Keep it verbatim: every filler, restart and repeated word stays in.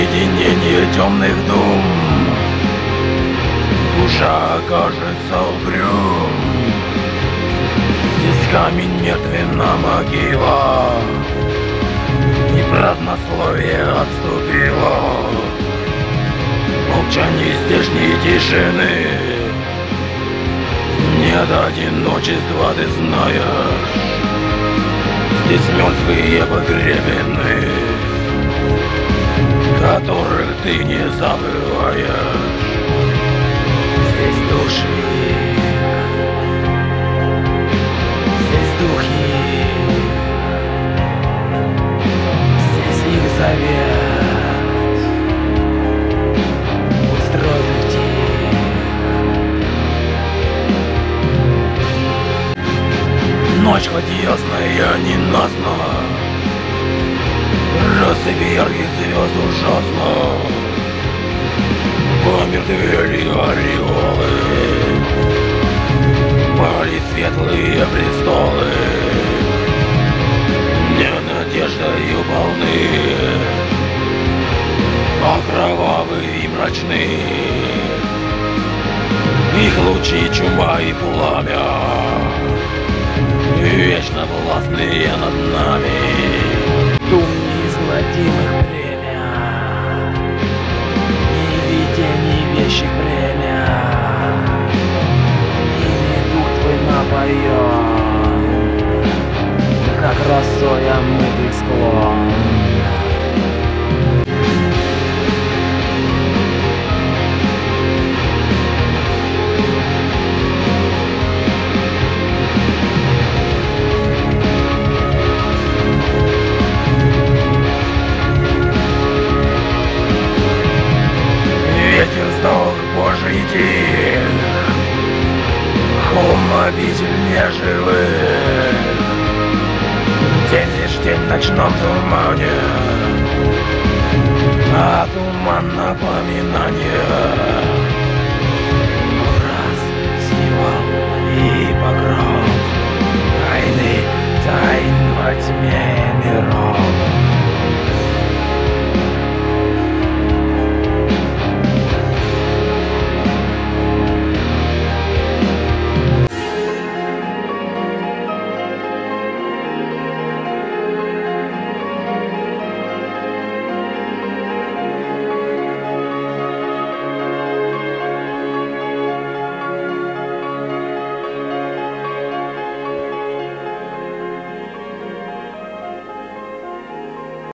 уединение темных дум душа окажется угрюм. Здесь камень мертвена могила, и празднословие отступило. Молчание здешней тишины, нет одиночества, ты знаешь. Здесь мертвые погребены, которых ты не забываешь. Здесь души, здесь духи, здесь их завет устроен в тень. Ночь хоть ясная, ненастна, россыпи ярких звезд ужасно. Помертвели ореолы, пали светлые престолы, не надеждою полны, а кровавы и мрачны. Их лучи чума и пламя, вечно властные над нами. Дум неизгладимых племя, ни видений вещих племя, ими дух твой напоен, как росой омытый склон. Ветер сдох Божий день, холм обитель неживых. День лишь день в ночном тумане, а туман напоминания. Образ, символ и покров тайны, тайны.